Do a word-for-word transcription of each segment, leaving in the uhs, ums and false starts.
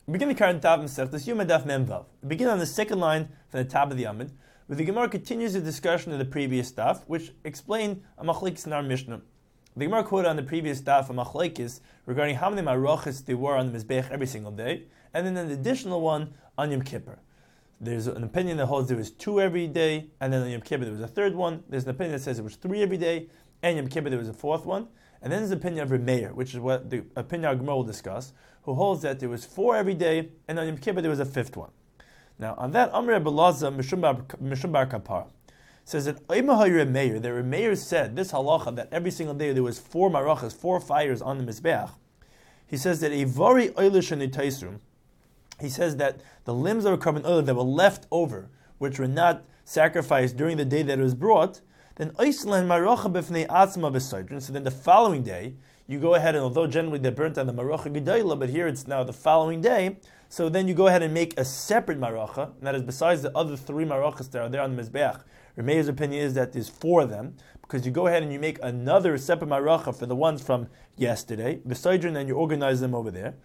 Begin the current Tav Masechtas Yuma Daf Mem Vav. Begin on the second line from the top of the Amud, where the Gemara continues the discussion of the previous Daf, which explained a machlekes in our Mishnah. The Gemara quoted on the previous Daf a machlekes regarding how many marachas there were on the Mizbech every single day, and then an additional one on Yom Kippur. There's an opinion that holds there was two every day, and then on Yom Kippur there was a third one. There's an opinion that says it was three every day, and Yom Kippur there was a fourth one. And then there's the opinion of Reb Meir, which is what the opinion our Gemara will discuss, who holds that there was four every day, and on Yom Kippur there was a fifth one. Now, on that, Amr Rebbe Lazar Mishum Bar Kapara says that Reb Meir, that Reb Meir said this halacha that every single day there was four marachas, four fires on the mizbeach. He says that a vari oilish and itaisrum. He says that the limbs of a carbon oil that were left over, which were not sacrificed during the day that it was brought, then Iceland Maracha Bifnei Atzma B'Saydrin. So then the following day, you go ahead and although generally they're burnt on the Maracha Gedayla, but here it's now the following day, so then you go ahead and make a separate Maracha, and that is besides the other three Marachas that are there on the Mizbeach. Remeir's opinion is that there's four of them, because you go ahead and you make another separate Maracha for the ones from yesterday, B'Saydrin, and you organize them over there,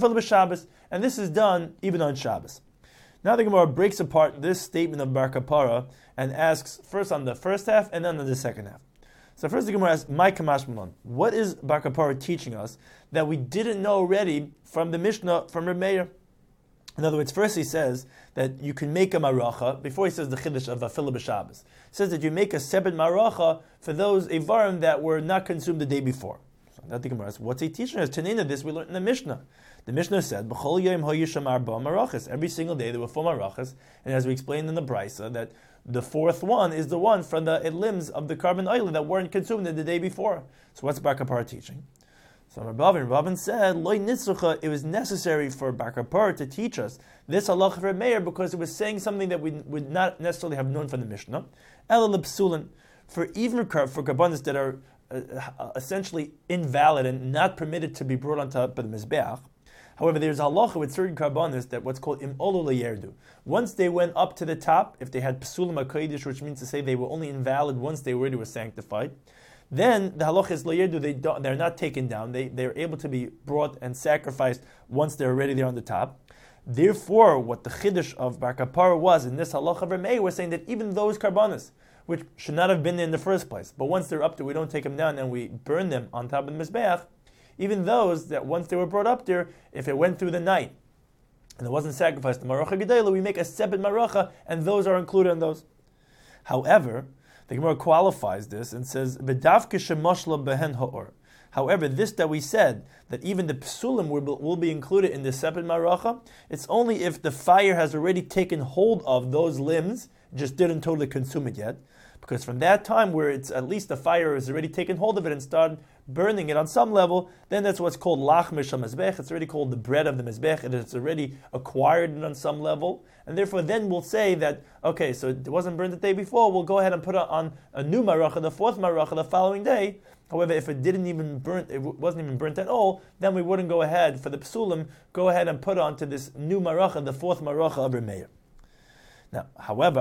and this is done even on Shabbos. Now the Gemara breaks apart this statement of Bar Kapara and asks first on the first half and then on the second half. So first the Gemara asks, "My Kamash Malon, what is Bar Kapara teaching us that we didn't know already from the Mishnah from Reb Meir?" In other words, first he says that you can make a maracha before he says the chiddush of Afila b'Shabbos. He says that you make a separate maracha for those evarim that were not consumed the day before. So now the Gemara asks, what's he teaching us? Tanina, this we learned in the Mishnah. The Mishnah said, "B'chol yom hoyisham arba marachas." Every single day there were four marachas, and as we explained in the Brisa, that the fourth one is the one from the limbs of the carbon oil that weren't consumed the day before. So what's Bar Kapara teaching? So Rabban, Rabban said, "Loi nitzrucha." It was necessary for Bar Kapara to teach us this halacha for Meir because it was saying something that we would not necessarily have known from the Mishnah. Ela l'psulin, for even for karbanos that are uh, essentially invalid and not permitted to be brought on top of the mizbeach. However, there's a halacha with certain karbanos that what's called im olu leyerdu. Once they went up to the top, if they had psulim hakodesh, which means to say they were only invalid once they already were sanctified, then the halacha is leyerdu. They don't, they're not taken down. They they're able to be brought and sacrificed once they're already there on the top. Therefore, what the chiddush of Bar Kapara was in this halacha of Meir was saying that even those karbanos, which should not have been there in the first place, but once they're up there, we don't take them down and we burn them on top of the mizbeach. Even those that once they were brought up there, if it went through the night and it wasn't sacrificed, the Maracha Gedayla, we make a separate Maracha, and those are included in those. However, the Gemara qualifies this and says, "B'davke shemoshla behen ha'or." However, this that we said, that even the psulim will, will be included in the separate Maracha, it's only if the fire has already taken hold of those limbs, just didn't totally consume it yet. Because from that time where it's at least the fire has already taken hold of it and started burning it on some level, then that's what's called lachmish ha-mizbech. It's already called the bread of the mizbech, and it's already acquired it on some level. And therefore then we'll say that, okay, so it wasn't burned the day before, we'll go ahead and put it on a new maracha, the fourth maracha, the following day. However, if it didn't even burn, it wasn't even burnt at all, then we wouldn't go ahead, for the psulim, go ahead and put onto this new maracha, the fourth maracha of Reb Meir. Now, however,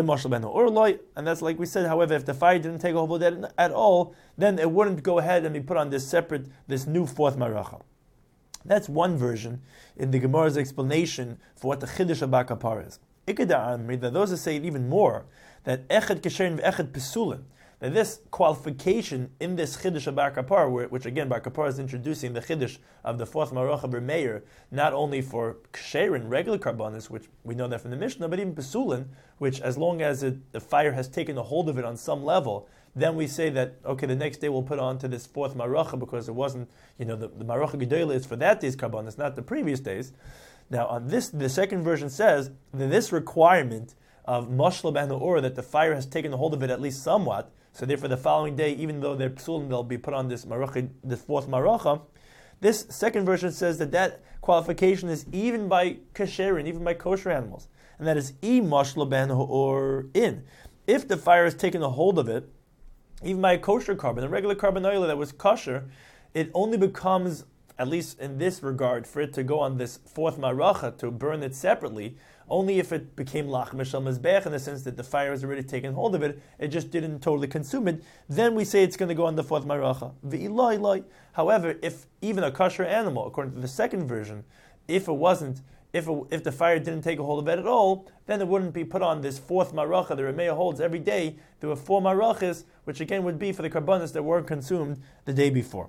and that's like we said, however, if the fire didn't take hold of it at all, then it wouldn't go ahead and be put on this separate, this new fourth maracha. That's one version in the Gemara's explanation for what the chiddush of Bar Kapara is. Ikeda Amri, that those that say it even more, that echad kesherin v'echad pesulin, that this qualification in this chiddush of Bar Kapara, which again Bar Kapara is introducing the chiddush of the fourth maracha of Reb Meir, not only for ksherin, regular karbanis, which we know that from the Mishnah, but even pesulin, which as long as it, the fire has taken a hold of it on some level, then we say that, okay, the next day we'll put on to this fourth maracha because it wasn't, you know, the, the maracha gedayla is for that day's karbanis, not the previous days. Now on this, the second version says that this requirement of mashla ben or that the fire has taken a hold of it at least somewhat, so therefore the following day, even though they're psulim, they'll be put on this maracha, this fourth maracha. This second version says that that qualification is even by kasherin, even by kosher animals, and that is e mashla ben or in. If the fire has taken a hold of it, even by a kosher carbon, a regular carbon oil that was kosher, it only becomes, at least in this regard, for it to go on this fourth maracha, to burn it separately, only if it became lachmish al-mizbech, in the sense that the fire has already taken hold of it, it just didn't totally consume it, then we say it's going to go on the fourth maracha. However, if even a kosher animal, according to the second version, if it wasn't, if it, if the fire didn't take a hold of it at all, then it wouldn't be put on this fourth maracha. The Remeah holds every day there were four marachas, which again would be for the karbanos that weren't consumed the day before.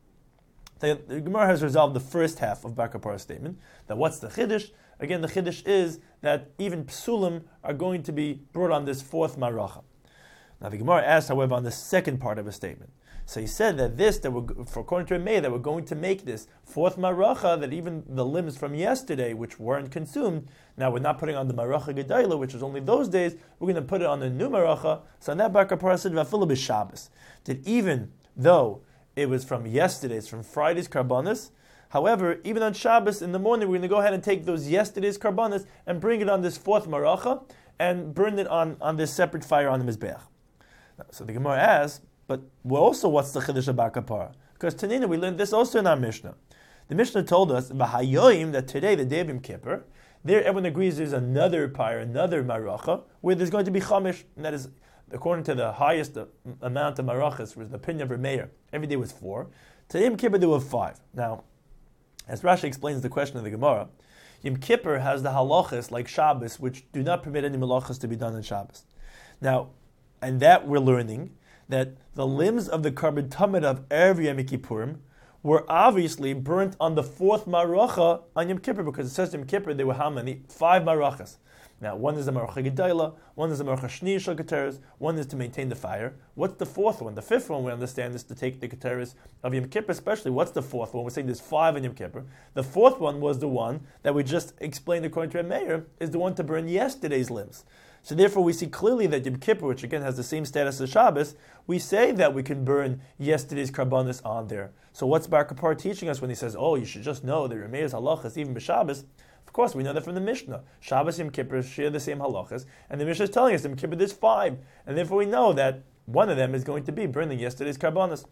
The, the Gemara has resolved the first half of Bar Kapara's statement. That what's the chiddush? Again, the chiddush is that even psulim are going to be brought on this fourth maracha. Now the Gemara asks, however, on the second part of his statement. So he said that this, that we're, for according to Remeah, that we're going to make this fourth maracha, that even the limbs from yesterday, which weren't consumed, now we're not putting on the maracha gedayla, which was only those days, we're going to put it on the new maracha. So on that Bar Kapara said, Vafilu b'Shabbos, that even though it was from yesterday's, from Friday's karbanos, however, even on Shabbos in the morning, we're going to go ahead and take those yesterday's karbanos and bring it on this fourth maracha and burn it on, on this separate fire on the Mizbeach. So the Gemara asks, but well, also what's the chiddush of Bar Kapara? Because Tanina, we learned this also in our Mishnah. The Mishnah told us B'hayoyim, that today, the day of Yom Kippur, there everyone agrees there's another pyre, another maracha, where there's going to be chamish, and that is according to the highest amount of marachas, was the opinion of Remeah. Every day was four. Today Yom Kippur there were five. Now, as Rashi explains the question of the Gemara, Yom Kippur has the halachas like Shabbos, which do not permit any malachas to be done on Shabbos. Now, and that we're learning that the limbs of the carbon tamid of every Yom Kippurim were obviously burnt on the fourth maracha on Yom Kippur, because it says Yom Kippur there were how many? Five marachas. Now, one is the maracha gedayla, one is the maracha shni shel keteres, one is to maintain the fire. What's the fourth one? The fifth one, we understand, is to take the keteres of Yom Kippur, especially. What's the fourth one? We're saying there's five in Yom Kippur. The fourth one was the one that we just explained according to Remeah, is the one to burn yesterday's limbs. So therefore we see clearly that Yom Kippur, which again has the same status as Shabbos, we say that we can burn yesterday's karbanos on there. So what's Bar Kapara teaching us when he says, oh, you should just know that Remeah's halachas, even b'Shabbos? Of course, we know that from the Mishnah. Shabbos and Yom Kippur share the same halachas, and the Mishnah is telling us in Yom Kippur there's five, and therefore we know that one of them is going to be burning yesterday's karbanos.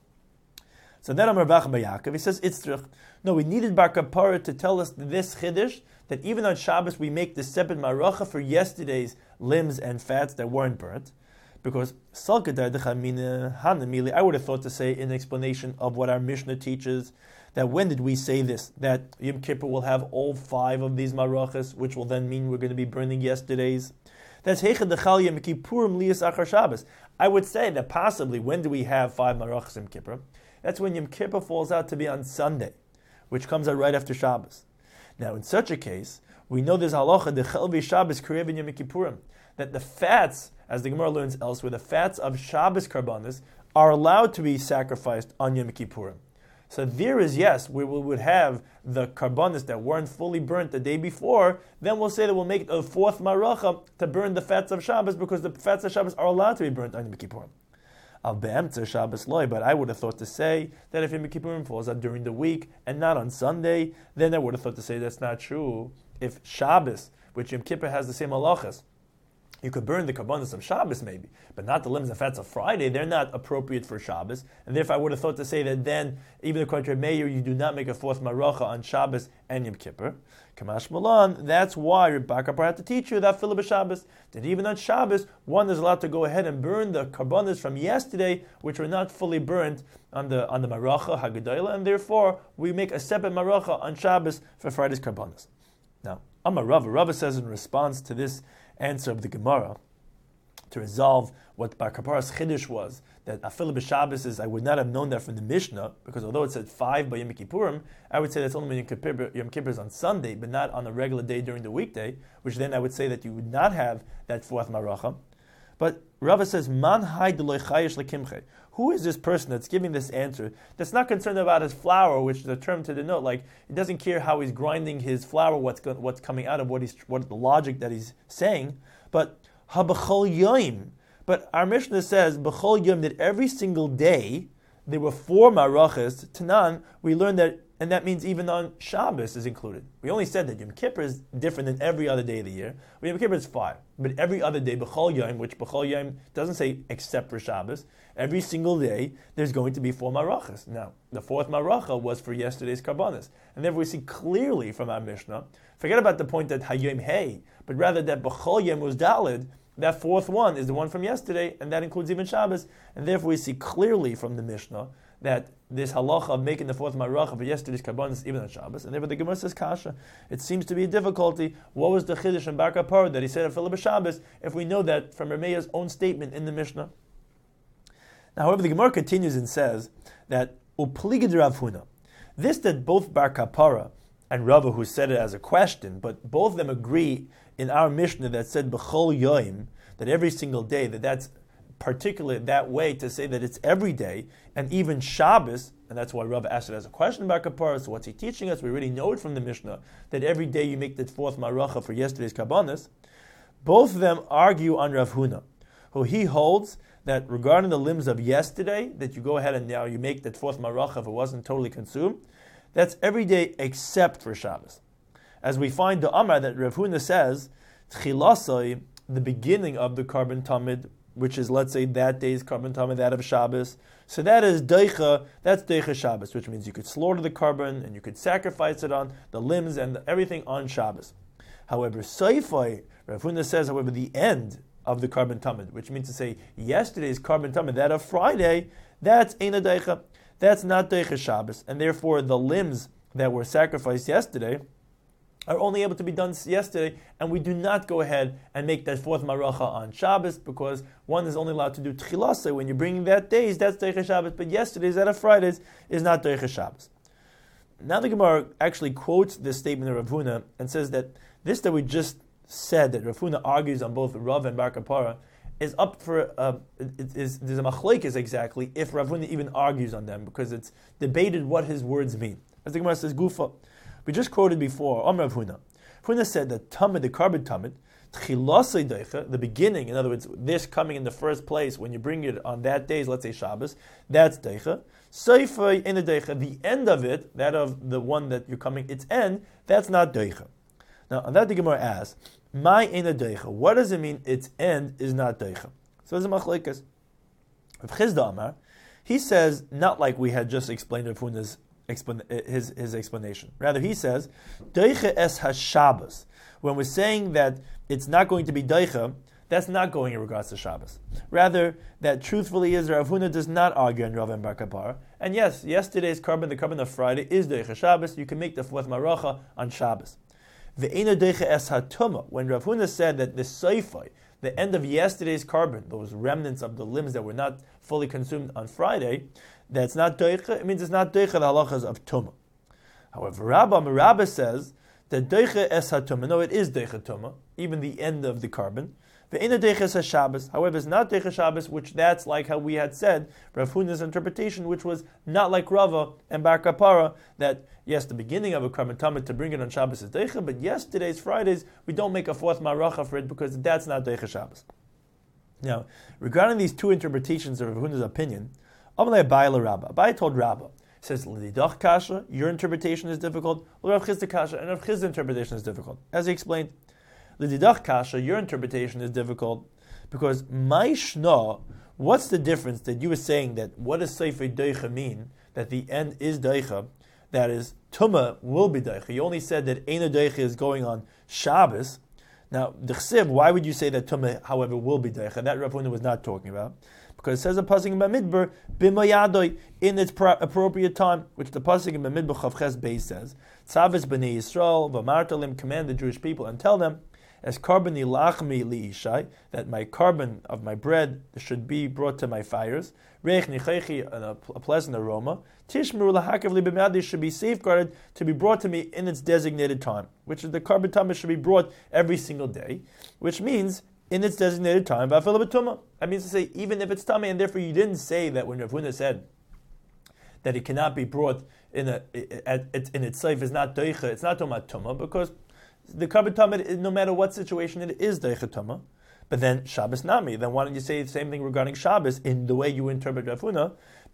So then Amar Bach B'Yaakov, he says, Itzrich. No, we needed Bar Kapara to tell us this chiddush, that even on Shabbos we make the separate maracha for yesterday's limbs and fats that weren't burnt. Because I would have thought to say in explanation of what our Mishnah teaches, that when did we say this? That Yom Kippur will have all five of these marachas, which will then mean we're going to be burning yesterday's. That's Heichad Dechal Yom Kippurim Liyas Achar Shabbos. I would say that possibly when do we have five marachas Yom Kippur? That's when Yom Kippur falls out to be on Sunday, which comes out right after Shabbos. Now, in such a case, we know there's halacha Dechal V'Shabbos Karev in Yom Kippurim, that the fats, as the Gemara learns elsewhere, the fats of Shabbos karbanos are allowed to be sacrificed on Yom Kippurim. So there is, yes, we would have the karbanos that weren't fully burnt the day before, then we'll say that we'll make a fourth maracha to burn the fats of Shabbos, because the fats of Shabbos are allowed to be burnt on Yom Kippurim. Al be'emtzer Shabbos loy, but I would have thought to say that if Yom Kippurim falls out during the week and not on Sunday, then I would have thought to say that's not true. If Shabbos, which Yom Kippur has the same halachas, you could burn the karbanos of Shabbos maybe, but not the limbs and fats of Friday. They're not appropriate for Shabbos. And therefore I would have thought to say that then, even according to Meir, you do not make a fourth maracha on Shabbos and Yom Kippur. Kamash Malan, that's why Bar Kapara had to teach you that Philip Shabbos, that even on Shabbos, one is allowed to go ahead and burn the karbanos from yesterday, which were not fully burnt on the on the maracha Haggadayla, and therefore we make a separate maracha on Shabbos for Friday's karbanos. Now, Amar Rava, Rava says in response to this answer of the Gemara, to resolve what Bar Kapara's chiddush was, that Afilu b'Shabbos is, I would not have known that from the Mishnah, because although it said five by Yom Kippurim, I would say that's only when Yom Kippur, Yom Kippur is on Sunday, but not on a regular day during the weekday, which then I would say that you would not have that fourth maracha. But Rava says, Man hai deloy chayish lekimche. Who is this person that's giving this answer, that's not concerned about his flour, which is a term to denote, like, he doesn't care how he's grinding his flour, what's go, what's coming out of what he's, what the logic that he's saying, but ha-b'chol yoim. But our Mishnah says, b'chol yoim, that every single day, there were four marachas. Tanan, we learned that, and that means even on Shabbos is included. We only said that Yom Kippur is different than every other day of the year. Well, Yom Kippur is five, but every other day, b'chol yoim, which b'chol yoim doesn't say except for Shabbos, every single day, there's going to be four marachas. Now, the fourth maracha was for yesterday's karbanos. And therefore we see clearly from our Mishnah, forget about the point that hayom hey, but rather that b'chol yom was dalid, that fourth one is the one from yesterday, and that includes even Shabbos. And therefore we see clearly from the Mishnah that this halacha of making the fourth maracha for yesterday's karbanis even on Shabbos, and therefore the Gemara says kasha. It seems to be a difficulty. What was the chiddush in Bar Kapara that he said of Philip Shabbos if we know that from Rameya's own statement in the Mishnah? Now, however, the Gemara continues and says that upligid Rav Huna, this that both Bar Kapara and Rava, who said it as a question, but both of them agree in our Mishnah that said b'chol yoim, that every single day, that that's particularly that way to say that it's every day, and even Shabbos, and that's why Rava asked it as a question about Kapara, so what's he teaching us? We already know it from the Mishnah, that every day you make the fourth maracha for yesterday's Karbanis. Both of them argue on Rav Huna, who he holds that regarding the limbs of yesterday, that you go ahead and now you make that fourth maracha if it wasn't totally consumed, that's every day except for Shabbos. As we find the Amar that Rav Huna says, Tchilasai, the beginning of the Karban Tamid, which is, let's say, that day's Karban Tamid, that of Shabbos. So that is Deicha, that's Deicha Shabbos, which means you could slaughter the Karban and you could sacrifice it on the limbs and everything on Shabbos. However, Saifai, Rav Huna says, however, the end of the Karban Tamid, which means to say yesterday's Karban Tamid, that of Friday, that's Eina Deicha. That's not Deicha Shabbos, and therefore the limbs that were sacrificed yesterday are only able to be done yesterday, and we do not go ahead and make that fourth maracha on Shabbos, because one is only allowed to do tchilasa when you're bringing that days, that's Deicha Shabbos, but yesterday's, that of Fridays, is not Deicha Shabbos. Now the Gemara actually quotes this statement of Rav Huna and says that this that we just said, that Rav Huna argues on both Rav and Bar Kapara, is up for, uh, it is, there's a machlekes exactly, if Rav Huna even argues on them, because it's debated what his words mean. As the Gemara says, Gufa, we just quoted before, Amr Rav Huna. Huna said that Tamid, the Karban Tamid, Tchilasei Deicha, the beginning, in other words, this coming in the first place, when you bring it on that day, let's say Shabbos, that's Deicha. Seifei in the Deicha, the end of it, that of the one that you're coming, its end, that's not Deicha. Now, on that the Gemara asks, My in a Deicha, what does it mean its end is not Deicha? So there's a machlekes. Of Chizda Amar, he says, not like we had just explained Rav Huna's His, his explanation. Rather, he says, Deicha es ha-Shabbos. When we're saying that it's not going to be Deicha, that's not going in regards to Shabbos. Rather, that truthfully is Rav Huna does not argue on Rav and Bar Kapara. And yes, yesterday's Karban, the Karban of Friday, is Deicha Shabbos. You can make the fourth Maracha on Shabbos. Ve'ena Deicha es ha-Tuma. When Rav Huna said that the Seifai, the end of yesterday's Karban, those remnants of the limbs that were not fully consumed on Friday, that's not Deicha, it means it's not Deicha, the halachas of Tumah. However, Rabba Merabba says that Deicha es ha-Tumah, no, it is Deicha Tumah, even the end of the Karban. Ve'ena Deicha es ha-Shabbos, however, it's not Deicha Shabbos, which that's like how we had said, Rav Huna's interpretation, which was not like Rava and Bar Kapara, that yes, the beginning of a Karban Tamid to bring it on Shabbos is Deicha, but yesterday's, Fridays, we don't make a fourth Maracha for it because that's not Deicha Shabbos. Now, regarding these two interpretations of Rav Huna's opinion, Amalei Abai Rabba. Abai told Rabba, says L'didach kasha, your interpretation is difficult. Rav Chizda kasha, and Rav Chizda's interpretation is difficult. As he explained, L'didach kasha, your interpretation is difficult because my shna. What's the difference that you were saying that what does Sefer Deicha mean? That the end is Deicha, that is Tumah will be Deicha. You only said that Eina Deicha is going on Shabbos. Now the Chsiv, why would you say that Tumah, however, will be Deicha? That Rav Huna was not talking about. Because it says a pasuk in Bamidbar, b'mayadoi, in its pro- appropriate time, which the pasuk in Bamidbar Chavches Beis says, Tzavis b'nei Yisrael, v'martalim, command the Jewish people and tell them, as carbon lachmi liishai, that my carbon of my bread should be brought to my fires, reich nichechi, a pleasant aroma, tishmeru lahakav li b'mayadoi, should be safeguarded to be brought to me in its designated time, which is the carbon tamid should be brought every single day, which means in its designated time, that means to say, even if it's tummy, and therefore you didn't say that when Rav Huna said that it cannot be brought in a in its life is not deicha, it's not tomat tuma, because the karban tamid, no matter what situation it is deicha tuma. But then Shabbos nami, then why don't you say the same thing regarding Shabbos in the way you interpret Rav Huna?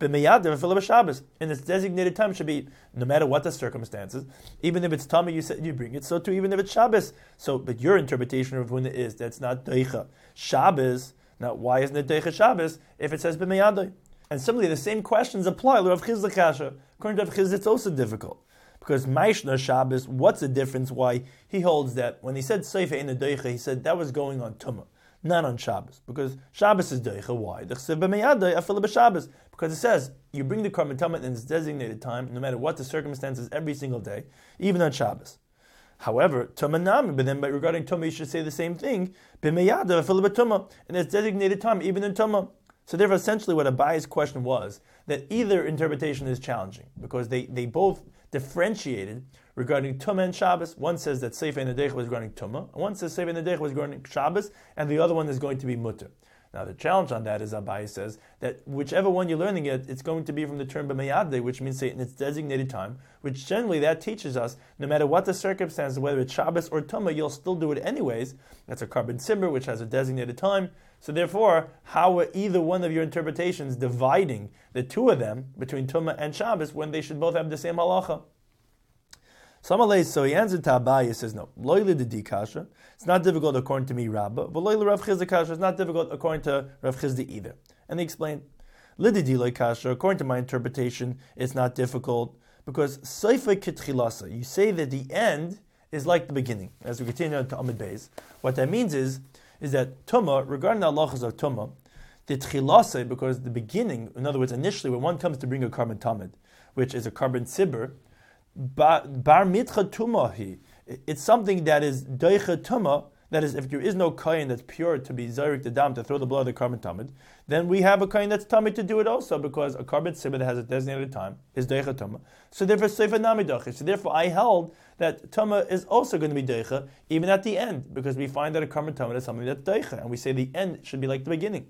But Shabbos in its designated time should be no matter what the circumstances. Even if it's tummy, you said you bring it. So too, even if it's Shabbos. So, but your interpretation of Rav Huna is that's not deicha Shabbos. Now, why isn't it deicha Shabbos if it says b'meyadai? And similarly, the same questions apply to Rav Chizda kasha. According to Rav Chizda, it's also difficult because Maishna Shabbos. What's the difference? Why he holds that when he said seifa in the deicha, he said that was going on tumah, not on Shabbos, because Shabbos is deicha. Why? Because because it says you bring the Karban Tamid in its designated time, no matter what the circumstances, every single day, even on Shabbos. However, Tumah Nami, but then but regarding Tumah, you should say the same thing, B'meyada, Tumah, in its designated time, even in Tumah. So therefore, essentially what Abayi's question was, that either interpretation is challenging, because they, they both differentiated regarding Tumah and Shabbos. One says that Sefer Nedech was regarding Tumah, and one says Sefer Nedech was regarding Shabbos, and the other one is going to be Mutter. Now the challenge on that is Abayi says that whichever one you're learning it, it's going to be from the term b'meyadeh, which means say in its designated time, which generally that teaches us, no matter what the circumstances, whether it's Shabbos or Tumah, you'll still do it anyways. That's a Karban Tzibur, which has a designated time. So therefore, how are either one of your interpretations dividing the two of them between Tumah and Shabbos when they should both have the same halacha? So he answered to Abayi, he says, no, loyli de kasha. It's not difficult according to me, Rabbah. But loyli Rav Chizda kasha. It's not difficult according to Rav Chizda either. And he explained, lididi loy kasha. According to my interpretation, it's not difficult because seifa kitchilasa. You say that the end is like the beginning. As we continue on to Amid Beis, what that means is, is that Tumah, regarding the halachas of Tumah, the tchilasa, because the beginning, in other words, initially when one comes to bring a Karban Tamid, which is a Karban Tzibur, Bar mitcha tumahi. It's something that is deicha tuma. That is, if there is no kain that's pure to be zarik the dam to throw the blood of the Karban Tamid, then we have a kain that's tummy to do it also, because a Karban Tzibur that has a designated time is deicha tuma. So therefore, sefer nami dachi. So therefore, I held that tuma is also going to be deicha even at the end, because we find that a Karban Tamid is something that's deicha, and we say the end should be like the beginning.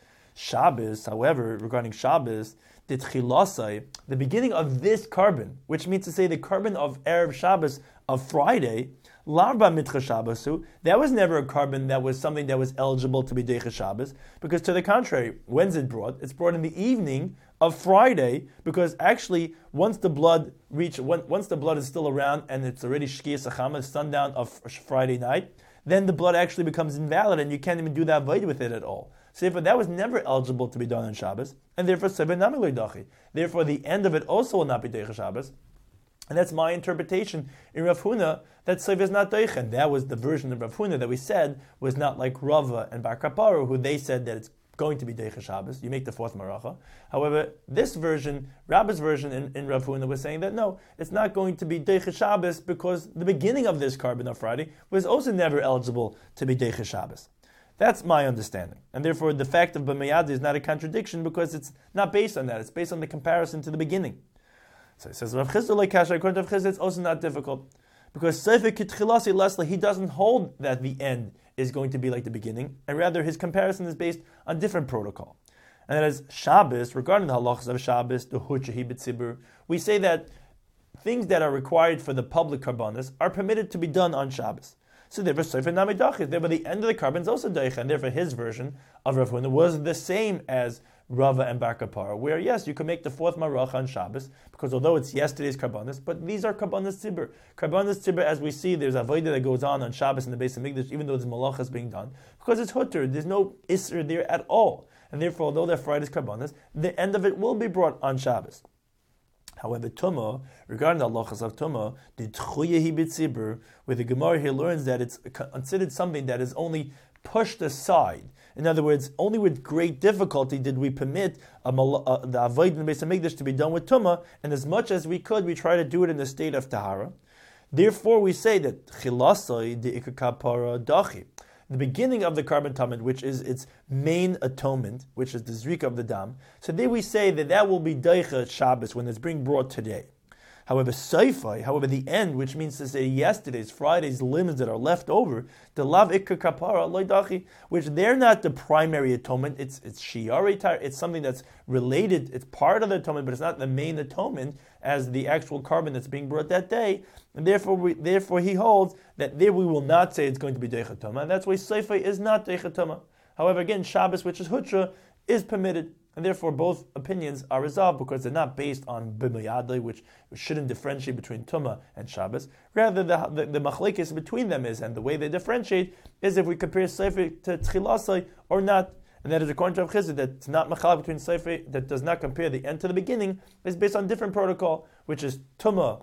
Shabbos, however, regarding Shabbos, the tchilasai, the beginning of this carbon, which means to say the carbon of Erev Shabbos of Friday, larba mitcha Shabbosu, that was never a carbon that was something that was eligible to be deicha Shabbos, because to the contrary, when's it brought? It's brought in the evening of Friday, because actually once the blood reach, once the blood is still around and it's already shkiyas achama, sundown of Friday night, then the blood actually becomes invalid and you can't even do that void with it at all. So therefore, that was never eligible to be done on Shabbos, and therefore, therefore, the end of it also will not be Deicha Shabbos. And that's my interpretation in Rav Huna, that Sefer is not Deicha. And that was the version of Rav Huna that we said was not like Rava and Bar Kapara, who they said that it's going to be Deicha Shabbos. You make the fourth Maracha. However, this version, Rabba's version in, in Rav Huna was saying that no, it's not going to be Deicha Shabbos because the beginning of this carbon of Friday was also never eligible to be Deicha Shabbos. That's my understanding. And therefore, the fact of B'meyad is not a contradiction because it's not based on that. It's based on the comparison to the beginning. So he says, Rav Chizda like Kasha, according to Rav Chizda, it's also not difficult. Because Sefer Kitchilasi Leslie, he doesn't hold that the end is going to be like the beginning, and rather his comparison is based on different protocol. And that is Shabbos, regarding the halachas of Shabbos, the Huchahi B'tzibur, we say that things that are required for the public karbanos are permitted to be done on Shabbos. So therefore, Sefer Namidachis, therefore the end of the carbon is also Deicha, and therefore his version of Rav Huna was the same as Rava and Bar Kapara, where yes, you can make the fourth Maracha on Shabbos, because although it's yesterday's karbanos, but these are karbanos tzibur. Karbanos tzibur, as we see, there's avodah that goes on on Shabbos in the Beis Hamikdash, even though there's malachas being done, because it's hutter, there's no isser there at all. And therefore, although they're Friday's karbanos, the end of it will be brought on Shabbos. However, Tumah, regarding the halachas of Tumah, the Tchuyahi B'tzibur, where the Gemara here learns that it's considered something that is only pushed aside. In other words, only with great difficulty did we permit a, a, the Avodah in the Beis Hamikdash to be done with Tumah, and as much as we could, we try to do it in the state of Tahara. Therefore, we say that Chilasai de Ikakapara Dachi, the beginning of the Karban Tamid, which is its main atonement, which is the Zrika of the Dam. So there we say that that will be Deicha Shabbos when it's being brought today. However, Seifai, however, the end, which means to say yesterday's, Friday's limbs that are left over, the Lav Ikka Kapara, Loidachi, which they're not the primary atonement, it's it's Shiari Tar, it's something that's related, it's part of the atonement, but it's not the main atonement as the actual carbon that's being brought that day. And therefore, we, therefore he holds that there we will not say it's going to be Deicha Toma, and that's why Seifai is not Deicha Toma. However, again, Shabbos, which is Hutra, is permitted. And therefore, both opinions are resolved because they're not based on b'mayadli, which shouldn't differentiate between Tumah and Shabbos. Rather, the the, the machlekes between them is, and the way they differentiate is if we compare Sefer to Tchilasai or not. And that is according to Rav Chizda, that it's not machlek between Sefer, that does not compare the end to the beginning, is based on different protocol, which is Tumah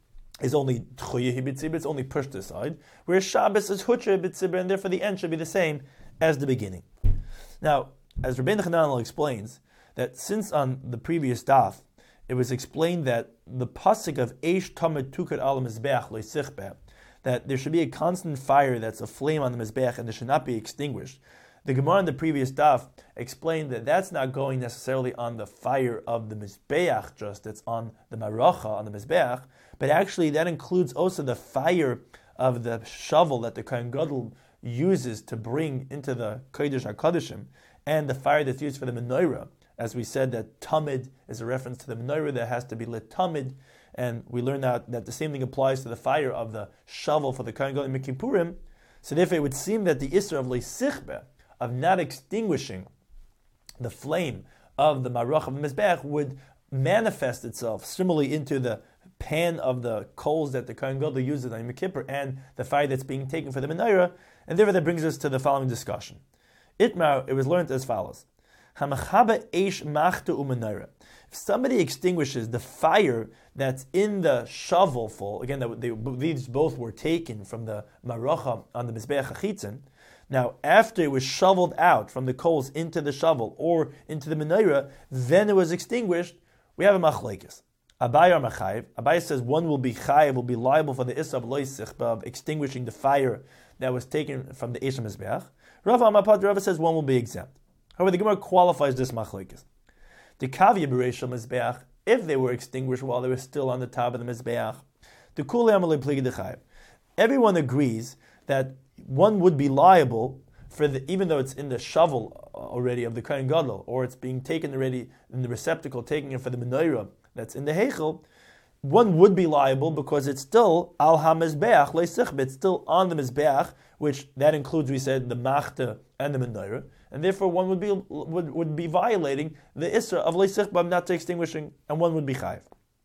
is only Tchuyahi B'tzibur, it's only pushed aside, whereas Shabbos is Hutra B'tzibur, and therefore the end should be the same as the beginning. Now, as Rabbeinu Chananel explains, that since on the previous daf, it was explained that the pasuk of Eish Tamid Tukad Al Mizbeach Leisichbeh, that there should be a constant fire that's a flame on the Mizbeach and it should not be extinguished. The Gemara in the previous daf explained that that's not going necessarily on the fire of the Mizbeach, just it's on the Maracha, on the Mizbeach, but actually that includes also the fire of the shovel that the Kohen Gadol uses to bring into the Kodesh HaKodeshim, and the fire that's used for the menorah. As we said, that tamid is a reference to the menorah that has to be lit tamid, and we learned out that the same thing applies to the fire of the shovel for the Kohen Gadol in Kippurim. So therefore it would seem that the Isra of Leisichbeh, of not extinguishing the flame of the Marach of the Mizbeach, would manifest itself similarly into the pan of the coals that the Kohen Gadol uses on Yom Kippur and the fire that's being taken for the menorah, and therefore that brings us to the following discussion. Itmar, it was learned as follows. If somebody extinguishes the fire that's in the shovel full, again, that they, these both were taken from the Maracha on the Mizbeach HaChitzon. Now, after it was shoveled out from the coals into the shovel or into the menorah, then it was extinguished. We have a machlekes. Abaye or machayev. Abaye says one will be chayev, will be liable for the issa of loisichba, of extinguishing the fire that was taken from the Eish HaMizbeach. Rav Amapad, Rav says one will be exempt. However, the Gemara qualifies this machlekes. The kavya b'reish Mizbeach, if they were extinguished while they were still on the top of the Mizbeach, the kulei amalei pligi dechayev. Everyone agrees that one would be liable for the, even though it's in the shovel already of the Kohen Gadol, or it's being taken already in the receptacle, taking it for the menorah that's in the heichel, one would be liable because it's still al ha-mizbeach leisichbeh, it's still on the mizbeach, which that includes, we said, the machta and the menorah, and therefore one would be would, would be violating the isra of leisichbeh, not to extinguishing, and one would be chayiv.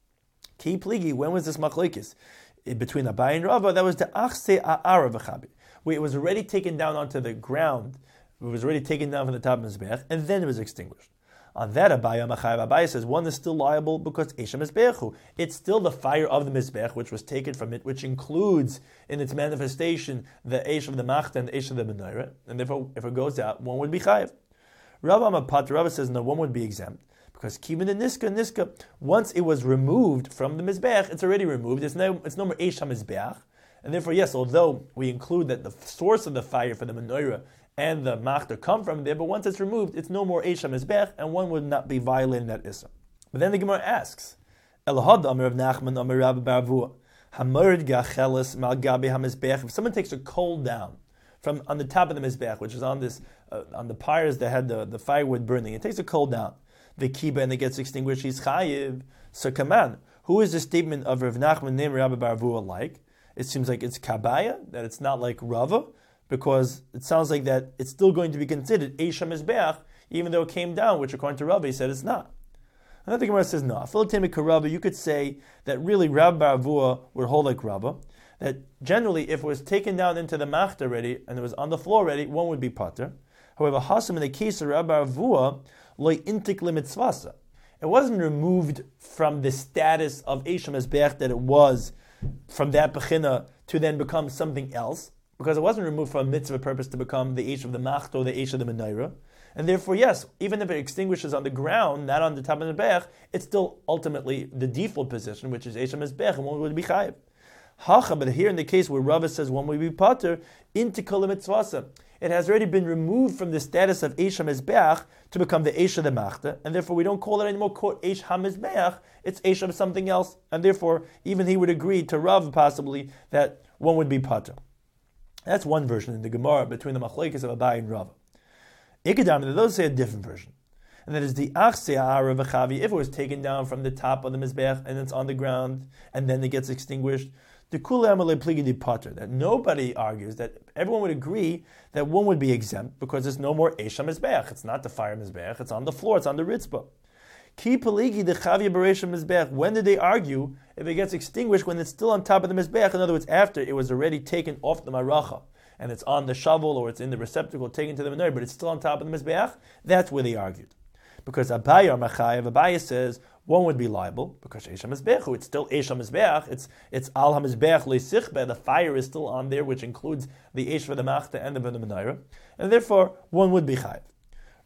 Ki pligi, when was this machlekes? Between Abaye and Rava, that was the achse a'ara v'chabi, where it was already taken down onto the ground, it was already taken down from the top of the mizbeach, and then it was extinguished. On that, Abaye Machayev, Abaye says one is still liable because Eish HaMizbechu. It's still the fire of the Mizbech which was taken from it, which includes in its manifestation the Eish of the Machta and the Eish of the Menorah, and therefore if it goes out, one would be Chayev. Rav Amapat, Rav says no, one would be exempt because Kivin and Niska, Niska, once it was removed from the Mizbech, it's already removed. It's no, it's no more Eish HaMizbech, and therefore yes, although we include that the source of the fire for the Menorah and the machta come from there, but once it's removed, it's no more Eish HaMizbech, and one would not be violating that Issa. But then the Gemara asks, Elahad Amar of Nachman Amar Rabbi Baravua, Hamorid Gachelis Mal Gabi HaMizbech. If someone takes a coal down from on the top of the Mizbech, which is on this uh, on the pyres that had the, the firewood burning, it takes a coal down, the kiba, and it gets extinguished, he's chayiv. So come on, who is the statement of Rav Nachman named Rabbi Baravua like? It seems like it's kabaya, that it's not like Rava, because it sounds like that it's still going to be considered Eish HaMizbeach, even though it came down, which according to Rabbi he said it's not. And then the Gemara says, no, Rabbi, you could say that really Rabbi Baravua would hold like Rabbi, that generally if it was taken down into the machta already, and it was on the floor already, one would be pater. However, Hasam, in the case of Rabbi Baravua, loy intik limitzvasa. It wasn't removed from the status of Eish HaMizbeach that it was from that bechina to then become something else, because it wasn't removed for a mitzvah purpose to become the Eish of the Machta or the Eish of the Menorah. And therefore, yes, even if it extinguishes on the ground, not on the top of the Mizbeach, it's still ultimately the default position, which is Eish HaMizbeach, and one would be chayiv. Hacha, but here in the case where Rava says one would be pater, into kol mitzvasa, it has already been removed from the status of Eish HaMizbeach to become the Eish of the Machta, and therefore we don't call it anymore quote Eish HaMizbeach, it's Eish of something else, and therefore even he would agree to Rav possibly that one would be pater. That's one version in the Gemara between the machlekes of Abaye and Rava. Ikadam, those say a different version, and that is the achse ha'ara v'chavi. If it was taken down from the top of the mizbech and it's on the ground and then it gets extinguished, the kulei amalei pligi di pater. That nobody argues, that everyone would agree that one would be exempt because there's no more Eish HaMizbeach. It's not the fire mizbech. It's on the floor. It's on the ritzbah. Ki paligi the chavya b'reish mizbech. When did they argue if it gets extinguished when it's still on top of the mizbech? In other words, after it was already taken off the maracha and it's on the shovel or it's in the receptacle taken to the menorah, but it's still on top of the mizbech. That's where they argued, because Abaye or Machayev, Abaye says one would be liable because Eish HaMizbechu. It's still Eish HaMizbech. It's it's Al HaMizbech leisichbeh. The fire is still on there, which includes the Eish for the Machta and the Menorah, and therefore one would be chayiv.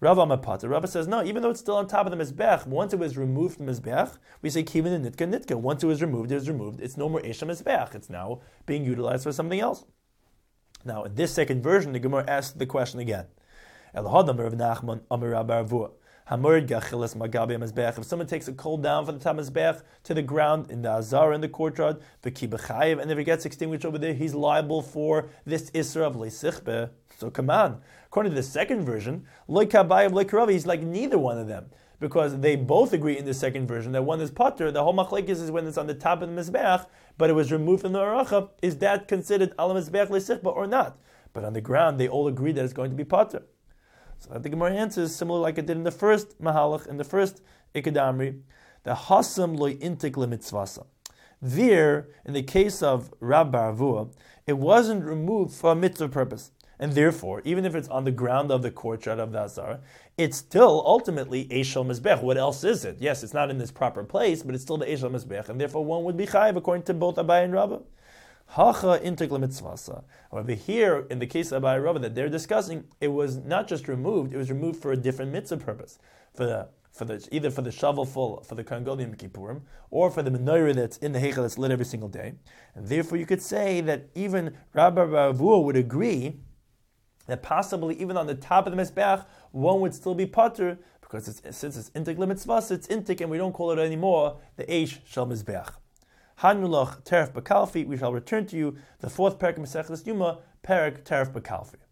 Rav Amar Pater. Rav says no. Even though it's still on top of the mizbech, once it was removed from the mizbech, we say kivin and nitka nitka. Once it was removed, it was removed. It's no more esha mizbech. It's now being utilized for something else. Now, in this second version, the Gemara asks the question again. El hadam Rav Nachman Amar Rav Avua. If someone takes a coal down from the top of mizbech to the ground in the azar in the courtyard, the kibachayev, and if it gets extinguished over there, he's liable for this isra of leisichbe. So come on. According to the second version, loy kabayev loy karavi, he's like neither one of them, because they both agree in the second version that one is pater. The whole machlekes is when it's on the top of the mizbech, but it was removed from the aracha. Is that considered al mizbech leisichbe or not? But on the ground, they all agree that it's going to be pater. So the Gemara answers similar like it did in the first Mahalach, in the first Ikadamri, the Hasam loy intik lemitzvasa. There, in the case of Rab Bar Avua, it wasn't removed for a mitzvah purpose. And therefore, even if it's on the ground of the courtyard of the Azara, it's still ultimately Eishel Mizbech. What else is it? Yes, it's not in this proper place, but it's still the Eishel Mizbech, and therefore one would be chayiv according to both Abai and Rabbah. Hacha intik lemitzvasa. However, here, in the case of Abai and Rabbah that they're discussing, it was not just removed, it was removed for a different mitzvah purpose. For the for the either for the shovel full for the Kohen Gadol Yom Kippurim, or for the menorah that's in the heichal that's lit every single day. And therefore you could say that even Rabbi Avua would agree that possibly even on the top of the mizbech, one would still be pater, because it's, since it's intik lemitzvasa, it's intik, and we don't call it anymore the eish shel mizbech. Hanulach teref bekalfi. We shall return to you the fourth parak of Maseches Yuma, parak teref bekalfi.